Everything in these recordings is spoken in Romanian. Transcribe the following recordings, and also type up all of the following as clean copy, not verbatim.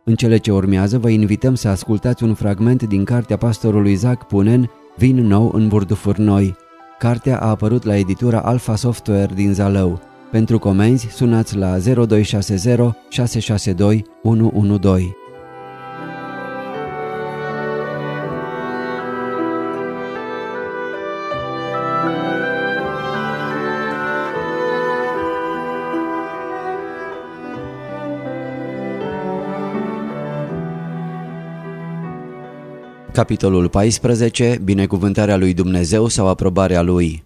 În cele ce urmează vă invităm să ascultați un fragment din cartea pastorului Isaac Punen, Vin nou în burdufuri noi. Cartea a apărut la editura Alpha Software din Zalău. Pentru comenzi sunați la 0260 662 112. Capitolul 14. Binecuvântarea lui Dumnezeu sau aprobarea lui.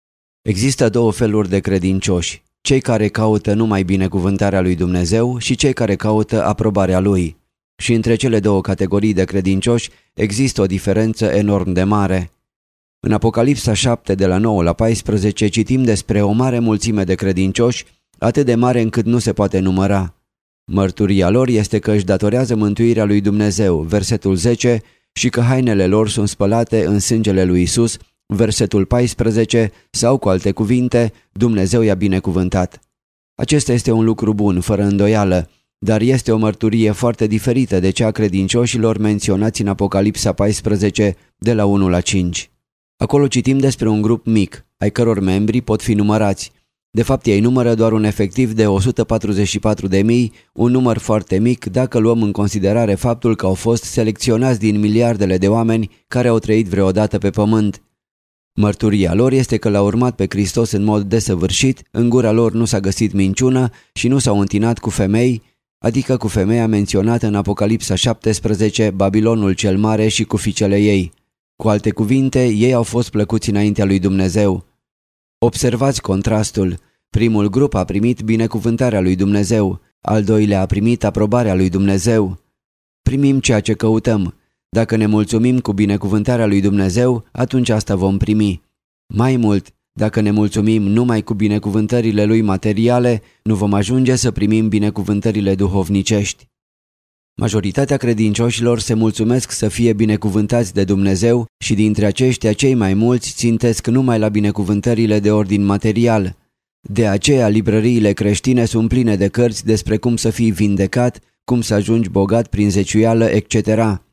Există două feluri de credincioși, cei care caută numai binecuvântarea lui Dumnezeu și cei care caută aprobarea lui. Și între cele două categorii de credincioși există o diferență enorm de mare. În Apocalipsa 7 de la 9 la 14 citim despre o mare mulțime de credincioși, atât de mare încât nu se poate număra. Mărturia lor este că își datorează mântuirea lui Dumnezeu, versetul 10, și că hainele lor sunt spălate în sângele lui Isus, versetul 14, sau cu alte cuvinte, Dumnezeu i-a binecuvântat. Acesta este un lucru bun, fără îndoială, dar este o mărturie foarte diferită de cea a credincioșilor menționați în Apocalipsa 14, de la 1 la 5. Acolo citim despre un grup mic, ai căror membri pot fi numărați. De fapt, ei numără doar un efectiv de 144.000, un număr foarte mic dacă luăm în considerare faptul că au fost selecționați din miliardele de oameni care au trăit vreodată pe pământ. Mărturia lor este că l-au urmat pe Hristos în mod desăvârșit, în gura lor nu s-a găsit minciună și nu s-au întinat cu femei, adică cu femeia menționată în Apocalipsa 17, Babilonul cel mare și cu fiicele ei. Cu alte cuvinte, ei au fost plăcuți înaintea lui Dumnezeu. Observați contrastul. Primul grup a primit binecuvântarea lui Dumnezeu, al doilea a primit aprobarea lui Dumnezeu. Primim ceea ce căutăm. Dacă ne mulțumim cu binecuvântarea lui Dumnezeu, atunci asta vom primi. Mai mult, dacă ne mulțumim numai cu binecuvântările lui materiale, nu vom ajunge să primim binecuvântările duhovnicești. Majoritatea credincioșilor se mulțumesc să fie binecuvântați de Dumnezeu și dintre aceștia cei mai mulți țintesc numai la binecuvântările de ordin material. De aceea librăriile creștine sunt pline de cărți despre cum să fii vindecat, cum să ajungi bogat prin zeciuială, etc.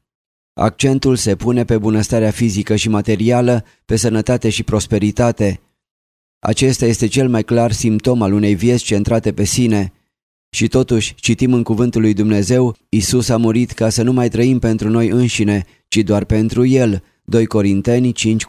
Accentul se pune pe bunăstarea fizică și materială, pe sănătate și prosperitate. Acesta este cel mai clar simptom al unei vieți centrate pe sine. Și totuși, citim în cuvântul lui Dumnezeu, Isus a murit ca să nu mai trăim pentru noi înșine, ci doar pentru El, 2 Corinteni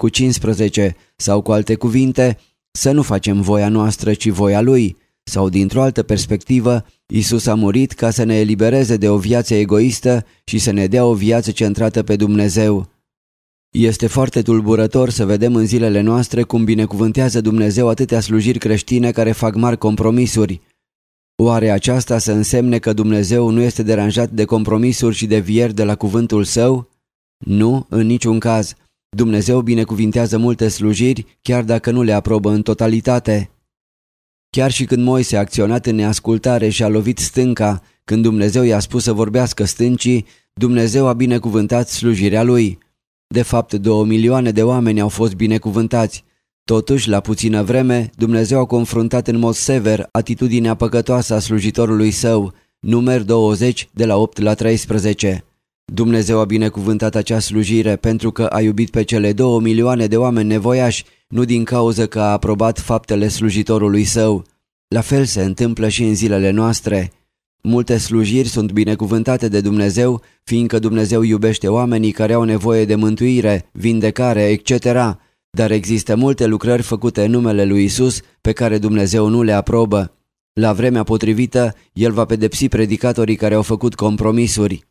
5:15, sau cu alte cuvinte, să nu facem voia noastră, ci voia Lui, sau dintr-o altă perspectivă, Isus a murit ca să ne elibereze de o viață egoistă și să ne dea o viață centrată pe Dumnezeu. Este foarte tulburător să vedem în zilele noastre cum binecuvântează Dumnezeu atâtea slujiri creștine care fac mari compromisuri. Oare aceasta să însemne că Dumnezeu nu este deranjat de compromisuri și devieri de la cuvântul Său? Nu, în niciun caz. Dumnezeu binecuvintează multe slujiri, chiar dacă nu le aprobă în totalitate. Chiar și când Moise a acționat în neascultare și a lovit stânca, când Dumnezeu i-a spus să vorbească stâncii, Dumnezeu a binecuvântat slujirea lui. De fapt, 2 milioane de oameni au fost binecuvântați. Totuși, la puțină vreme, Dumnezeu a confruntat în mod sever atitudinea păcătoasă a slujitorului său, Numeri 20, de la 8 la 13. Dumnezeu a binecuvântat acea slujire pentru că a iubit pe cele 2 milioane de oameni nevoiași, nu din cauză că a aprobat faptele slujitorului său. La fel se întâmplă și în zilele noastre. Multe slujiri sunt binecuvântate de Dumnezeu, fiindcă Dumnezeu iubește oamenii care au nevoie de mântuire, vindecare, etc., dar există multe lucrări făcute în numele lui Isus pe care Dumnezeu nu le aprobă. La vremea potrivită, El va pedepsi predicatorii care au făcut compromisuri.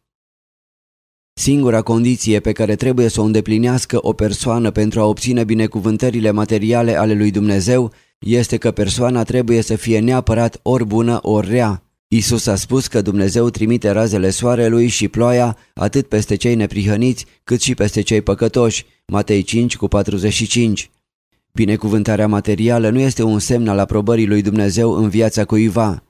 Singura condiție pe care trebuie să o îndeplinească o persoană pentru a obține binecuvântările materiale ale lui Dumnezeu este că persoana trebuie să fie neapărat ori bună, ori rea. Isus a spus că Dumnezeu trimite razele soarelui și ploaia atât peste cei neprihăniți cât și peste cei păcătoși, Matei 5:45. Binecuvântarea materială nu este un semn al aprobării lui Dumnezeu în viața cuiva.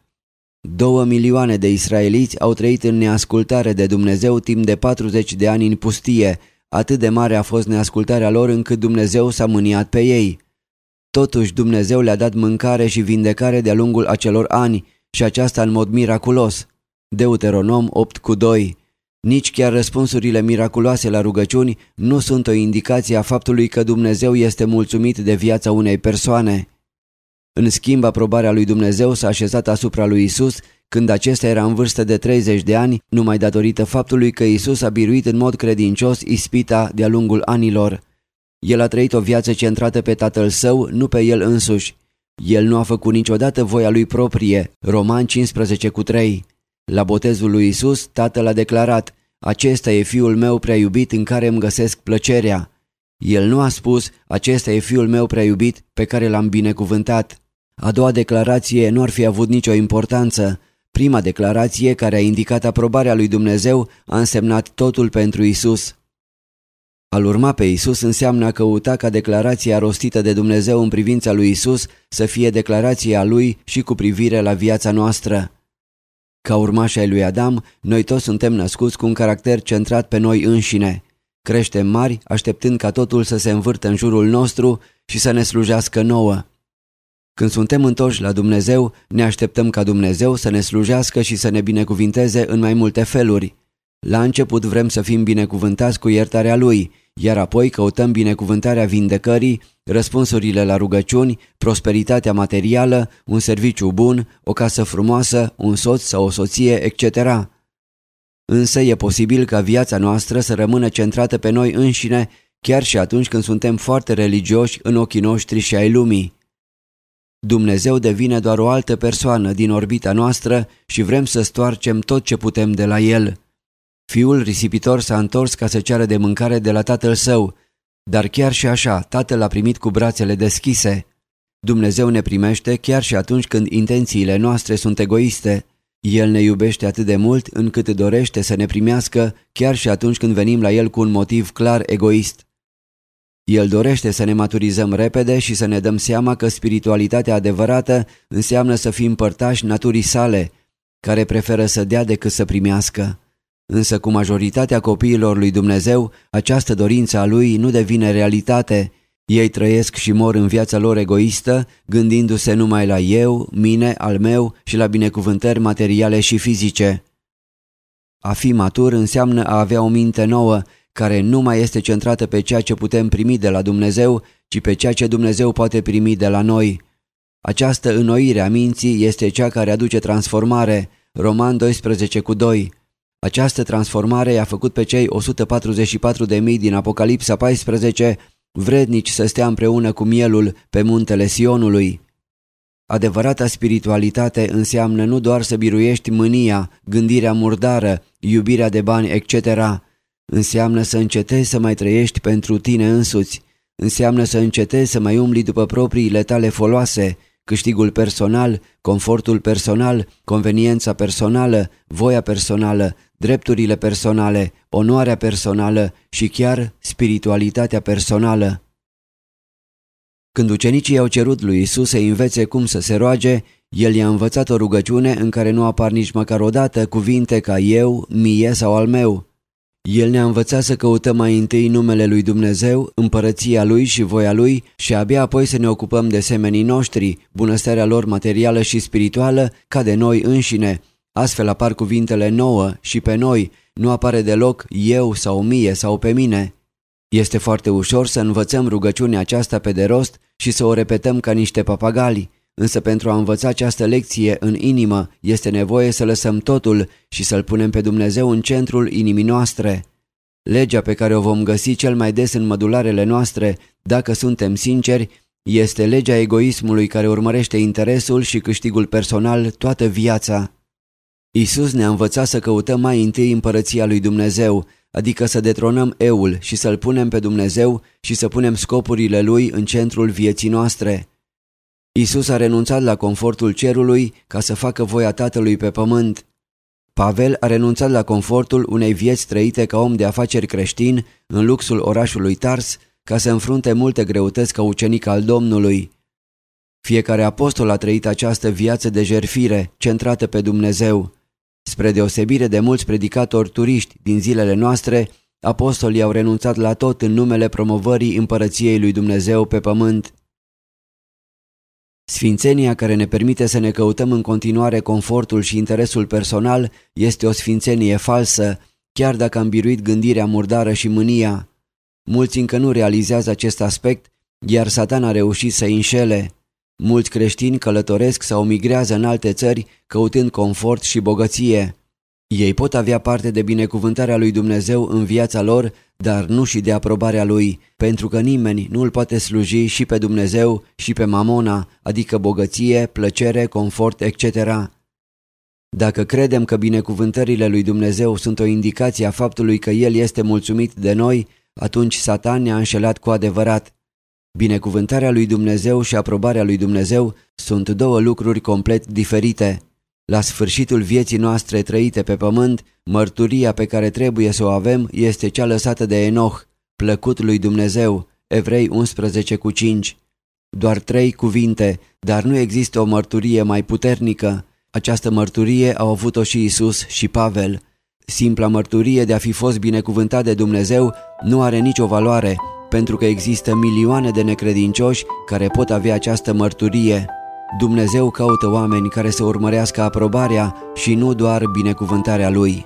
2 milioane de israeliți au trăit în neascultare de Dumnezeu timp de 40 de ani în pustie, atât de mare a fost neascultarea lor încât Dumnezeu s-a mâniat pe ei. Totuși Dumnezeu le-a dat mâncare și vindecare de-a lungul acelor ani și aceasta în mod miraculos. Deuteronom 8:2. Nici chiar răspunsurile miraculoase la rugăciuni nu sunt o indicație a faptului că Dumnezeu este mulțumit de viața unei persoane. În schimb, aprobarea lui Dumnezeu s-a așezat asupra lui Isus când acesta era în vârstă de 30 de ani, numai datorită faptului că Isus a biruit în mod credincios ispita de-a lungul anilor. El a trăit o viață centrată pe Tatăl Său, nu pe El însuși. El nu a făcut niciodată voia lui proprie, Romani 15:3. La botezul lui Isus, Tatăl a declarat: acesta e Fiul meu prea iubit în care îmi găsesc plăcerea. El nu a spus: acesta e Fiul meu prea iubit pe care l-am binecuvântat. A doua declarație nu ar fi avut nicio importanță. Prima declarație, care a indicat aprobarea lui Dumnezeu, a însemnat totul pentru Isus. A-L urma pe Isus înseamnă a căuta ca declarația rostită de Dumnezeu în privința lui Isus să fie declarația Lui și cu privire la viața noastră. Ca urmași ai lui Adam, noi toți suntem născuți cu un caracter centrat pe noi înșine. Creștem mari, așteptând ca totul să se învârtă în jurul nostru și să ne slujească nouă. Când suntem întorși la Dumnezeu, ne așteptăm ca Dumnezeu să ne slujească și să ne binecuvinteze în mai multe feluri. La început vrem să fim binecuvântați cu iertarea Lui, iar apoi căutăm binecuvântarea vindecării, răspunsurile la rugăciuni, prosperitatea materială, un serviciu bun, o casă frumoasă, un soț sau o soție, etc. Însă e posibil ca viața noastră să rămână centrată pe noi înșine, chiar și atunci când suntem foarte religioși în ochii noștri și ai lumii. Dumnezeu devine doar o altă persoană din orbita noastră și vrem să stoarcem tot ce putem de la El. Fiul risipitor s-a întors ca să ceară de mâncare de la tatăl său, dar chiar și așa tatăl l-a primit cu brațele deschise. Dumnezeu ne primește chiar și atunci când intențiile noastre sunt egoiste. El ne iubește atât de mult încât dorește să ne primească chiar și atunci când venim la El cu un motiv clar egoist. El dorește să ne maturizăm repede și să ne dăm seama că spiritualitatea adevărată înseamnă să fim părtași naturii sale, care preferă să dea decât să primească. Însă cu majoritatea copiilor lui Dumnezeu, această dorință a Lui nu devine realitate. Ei trăiesc și mor în viața lor egoistă, gândindu-se numai la eu, mine, al meu și la binecuvântări materiale și fizice. A fi matur înseamnă a avea o minte nouă, care nu mai este centrată pe ceea ce putem primi de la Dumnezeu, ci pe ceea ce Dumnezeu poate primi de la noi. Această înnoire a minții este cea care aduce transformare, Roman 12:2. Această transformare i-a făcut pe cei 144.000 din Apocalipsa 14 vrednici să stea împreună cu mielul pe muntele Sionului. Adevărata spiritualitate înseamnă nu doar să biruiești mânia, gândirea murdară, iubirea de bani, etc. Înseamnă să încetezi să mai trăiești pentru tine însuți. Înseamnă să încetezi să mai umbli după propriile tale foloase, câștigul personal, confortul personal, conveniența personală, voia personală, drepturile personale, onoarea personală și chiar spiritualitatea personală. Când ucenicii au cerut lui Isus să învețe cum să se roage, El i-a învățat o rugăciune în care nu apar nici măcar o dată cuvinte ca eu, mie sau al meu. El ne-a învățat să căutăm mai întâi numele lui Dumnezeu, împărăția Lui și voia Lui și abia apoi să ne ocupăm de semenii noștri, bunăstarea lor materială și spirituală, ca de noi înșine. Astfel apar cuvintele nouă și pe noi, nu apare deloc eu sau mie sau pe mine. Este foarte ușor să învățăm rugăciunea aceasta pe de rost și să o repetăm ca niște papagali, însă pentru a învăța această lecție în inimă este nevoie să lăsăm totul și să-L punem pe Dumnezeu în centrul inimii noastre. Legea pe care o vom găsi cel mai des în mădularele noastre, dacă suntem sinceri, este legea egoismului care urmărește interesul și câștigul personal toată viața. Isus ne-a învățat să căutăm mai întâi împărăția lui Dumnezeu, adică să detronăm eul și să-L punem pe Dumnezeu și să punem scopurile Lui în centrul vieții noastre. Isus a renunțat la confortul cerului ca să facă voia Tatălui pe pământ. Pavel a renunțat la confortul unei vieți trăite ca om de afaceri creștin în luxul orașului Tars ca să înfrunte multe greutăți ca ucenic al Domnului. Fiecare apostol a trăit această viață de jertfire, centrată pe Dumnezeu. Spre deosebire de mulți predicatori turiști din zilele noastre, apostolii au renunțat la tot în numele promovării împărăției lui Dumnezeu pe pământ. Sfințenia care ne permite să ne căutăm în continuare confortul și interesul personal este o sfințenie falsă, chiar dacă am biruit gândirea murdară și mânia. Mulți încă nu realizează acest aspect, iar Satan a reușit să-i înșele. Mulți creștini călătoresc sau migrează în alte țări căutând confort și bogăție. Ei pot avea parte de binecuvântarea lui Dumnezeu în viața lor, dar nu și de aprobarea lui, pentru că nimeni nu îl poate sluji și pe Dumnezeu și pe mamona, adică bogăție, plăcere, confort, etc. Dacă credem că binecuvântările lui Dumnezeu sunt o indicație a faptului că El este mulțumit de noi, atunci Satan ne-a înșelat cu adevărat. Binecuvântarea lui Dumnezeu și aprobarea lui Dumnezeu sunt două lucruri complet diferite. La sfârșitul vieții noastre trăite pe pământ, mărturia pe care trebuie să o avem este cea lăsată de Enoch, plăcut lui Dumnezeu, Evrei 11:5. Doar 3 cuvinte, dar nu există o mărturie mai puternică. Această mărturie au avut-o și Isus și Pavel. Simpla mărturie de a fi fost binecuvântat de Dumnezeu nu are nicio valoare, pentru că există milioane de necredincioși care pot avea această mărturie. Dumnezeu caută oameni care să urmărească aprobarea și nu doar binecuvântarea Lui.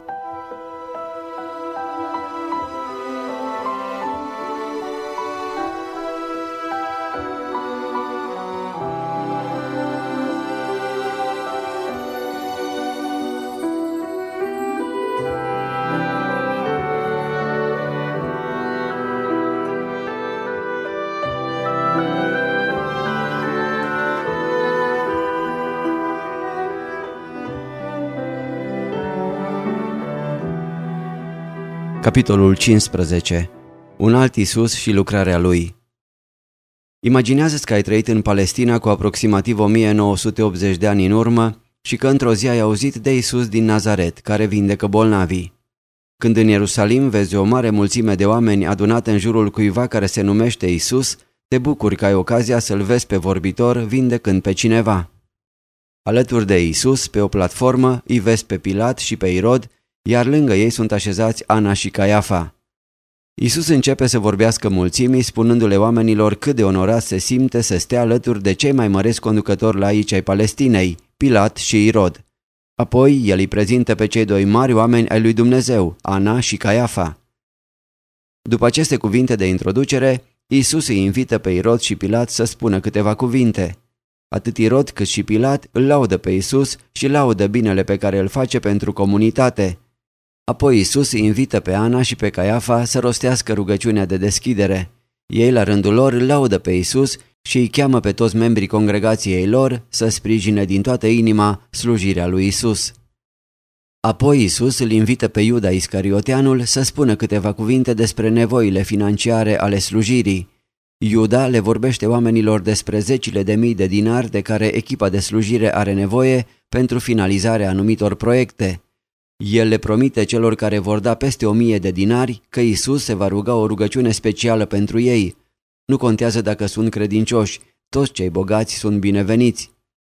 Capitolul 15. Un alt Isus și lucrarea Lui. Imaginează-ți că ai trăit în Palestina cu aproximativ 1980 de ani în urmă și că într-o zi ai auzit de Isus din Nazaret, care vindecă bolnavii. Când în Ierusalim vezi o mare mulțime de oameni adunate în jurul cuiva care se numește Isus, te bucuri că ai ocazia să-L vezi pe vorbitor vindecând pe cineva. Alături de Isus, pe o platformă, îi vezi pe Pilat și pe Irod, iar lângă ei sunt așezați Ana și Caiafa. Iisus începe să vorbească mulțimii, spunându-le oamenilor cât de onorat se simte să stea alături de cei mai măreți conducători laici ai Palestinei, Pilat și Irod. Apoi el îi prezintă pe cei doi mari oameni ai lui Dumnezeu, Ana și Caiafa. După aceste cuvinte de introducere, Iisus îi invită pe Irod și Pilat să spună câteva cuvinte. Atât Irod cât și Pilat îl laudă pe Iisus și laudă binele pe care îl face pentru comunitate. Apoi Iisus îi invită pe Ana și pe Caiafa să rostească rugăciunea de deschidere. Ei, la rândul lor, îl laudă pe Iisus și îi cheamă pe toți membrii congregației lor să sprijine din toată inima slujirea lui Iisus. Apoi Iisus îl invită pe Iuda Iscarioteanul să spună câteva cuvinte despre nevoile financiare ale slujirii. Iuda le vorbește oamenilor despre zecile de mii de dinari de care echipa de slujire are nevoie pentru finalizarea anumitor proiecte. El le promite celor care vor da peste 1000 de dinari că Iisus se va ruga o rugăciune specială pentru ei. Nu contează dacă sunt credincioși, toți cei bogați sunt bineveniți.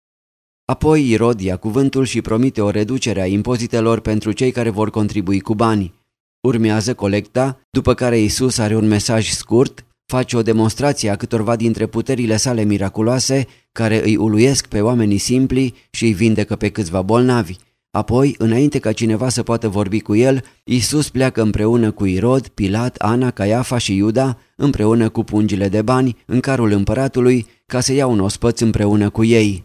Apoi Irod ia cuvântul și promite o reducere a impozitelor pentru cei care vor contribui cu bani. Urmează colecta, după care Iisus are un mesaj scurt, face o demonstrație a câtorva dintre puterile sale miraculoase care îi uluiesc pe oamenii simpli și îi vindecă pe câțiva bolnavi. Apoi, înainte ca cineva să poată vorbi cu el, Iisus pleacă împreună cu Irod, Pilat, Ana, Caiafa și Iuda, împreună cu pungile de bani, în carul împăratului, ca să ia un ospăț împreună cu ei.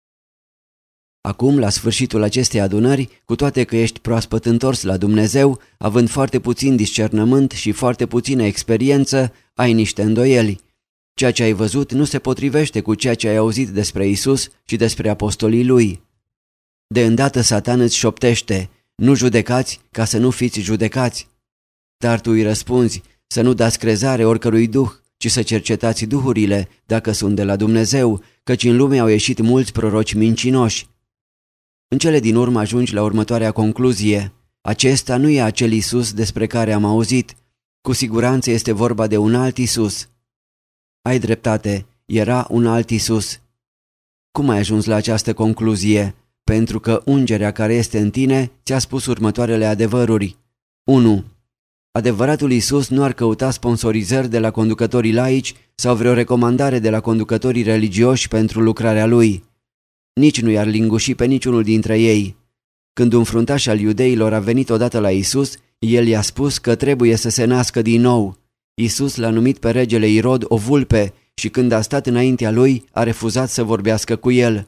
Acum, la sfârșitul acestei adunări, cu toate că ești proaspăt întors la Dumnezeu, având foarte puțin discernământ și foarte puțină experiență, ai niște îndoieli. Ceea ce ai văzut nu se potrivește cu ceea ce ai auzit despre Iisus și despre apostolii lui. De îndată Satan îți șoptește: nu judecați ca să nu fiți judecați. Dar tu îi răspunzi: să nu dați crezare oricărui duh, ci să cercetați duhurile dacă sunt de la Dumnezeu, căci în lume au ieșit mulți proroci mincinoși. În cele din urmă ajungi la următoarea concluzie: acesta nu e acel Iisus despre care am auzit. Cu siguranță este vorba de un alt Iisus. Ai dreptate, era un alt Iisus. Cum ai ajuns la această concluzie? Pentru că ungerea care este în tine ți-a spus următoarele adevăruri. 1. Adevăratul Iisus nu ar căuta sponsorizări de la conducătorii laici sau vreo recomandare de la conducătorii religioși pentru lucrarea lui. Nici nu i-ar linguși pe niciunul dintre ei. Când un fruntaș al iudeilor a venit odată la Iisus, el i-a spus că trebuie să se nască din nou. Iisus l-a numit pe regele Irod o vulpe și când a stat înaintea lui, a refuzat să vorbească cu el.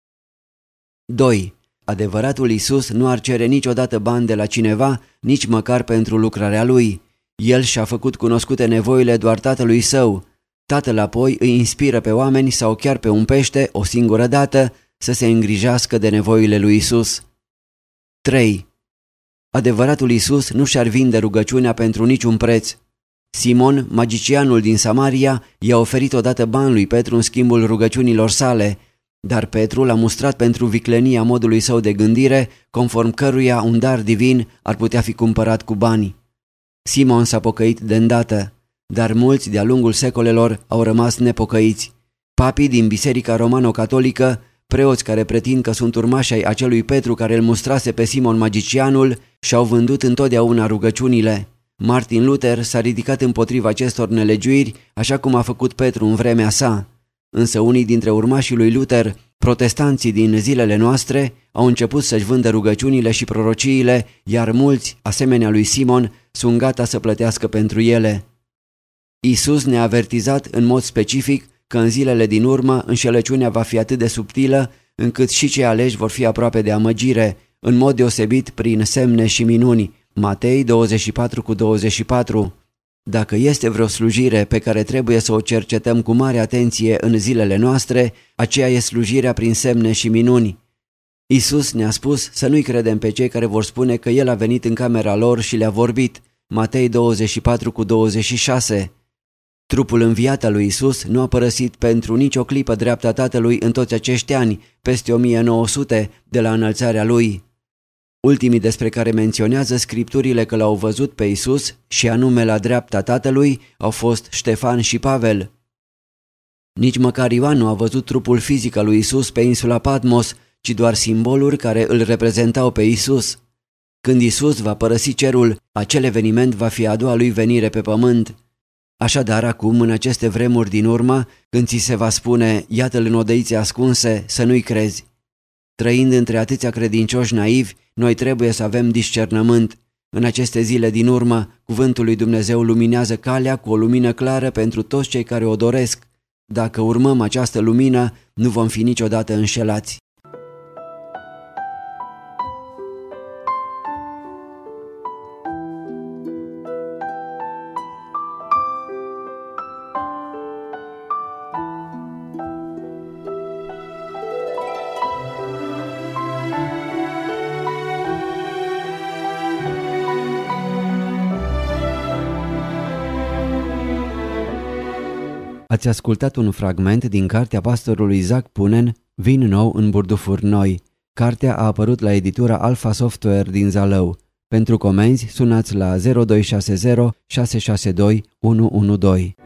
2. Adevăratul Iisus nu ar cere niciodată bani de la cineva, nici măcar pentru lucrarea lui. El și-a făcut cunoscute nevoile doar Tatălui Său. Tatăl apoi îi inspiră pe oameni sau chiar pe un pește, o singură dată, să se îngrijească de nevoile lui Iisus. 3. Adevăratul Iisus nu și-ar vinde rugăciunea pentru niciun preț. Simon, magicianul din Samaria, i-a oferit odată bani lui Petru în schimbul rugăciunilor sale, dar Petru l-a mustrat pentru viclenia modului său de gândire, conform căruia un dar divin ar putea fi cumpărat cu bani. Simon s-a pocăit de îndată, dar mulți de-a lungul secolelor au rămas nepocăiți. Papii din Biserica Romano-Catolică, preoți care pretind că sunt urmași ai acelui Petru care îl mustrase pe Simon magicianul, și-au vândut întotdeauna rugăciunile. Martin Luther s-a ridicat împotriva acestor nelegiuiri, așa cum a făcut Petru în vremea sa. Însă unii dintre urmașii lui Luther, protestanții din zilele noastre, au început să-și vândă rugăciunile și prorociile, iar mulți, asemenea lui Simon, sunt gata să plătească pentru ele. Iisus ne-a avertizat în mod specific că în zilele din urmă înșelăciunea va fi atât de subtilă încât și cei aleși vor fi aproape de amăgire, în mod deosebit prin semne și minuni. Matei 24:24. Dacă este vreo slujire pe care trebuie să o cercetăm cu mare atenție în zilele noastre, aceea e slujirea prin semne și minuni. Iisus ne-a spus să nu-i credem pe cei care vor spune că El a venit în camera lor și le-a vorbit. Matei 24:26. Trupul înviat al lui Iisus nu a părăsit pentru nicio clipă dreapta Tatălui în toți acești ani, peste 1900 de la înălțarea Lui. Ultimii despre care menționează scripturile că l-au văzut pe Iisus, și anume la dreapta Tatălui, au fost Ștefan și Pavel. Nici măcar Ioan nu a văzut trupul fizic al lui Iisus pe insula Patmos, ci doar simboluri care îl reprezentau pe Iisus. Când Iisus va părăsi cerul, acel eveniment va fi a doua lui venire pe pământ. Așadar, acum, în aceste vremuri din urmă, când ți se va spune, iată-l în odăițe ascunse, să nu-i crezi. Trăind între atâția credincioși naivi, noi trebuie să avem discernământ. În aceste zile din urmă, cuvântul lui Dumnezeu luminează calea cu o lumină clară pentru toți cei care o doresc. Dacă urmăm această lumină, nu vom fi niciodată înșelați. Ați ascultat un fragment din cartea pastorului Zac Punen, Vin nou în burdufuri noi. Cartea a apărut la editura Alpha Software din Zalău. Pentru comenzi, sunați la 0260 662 112.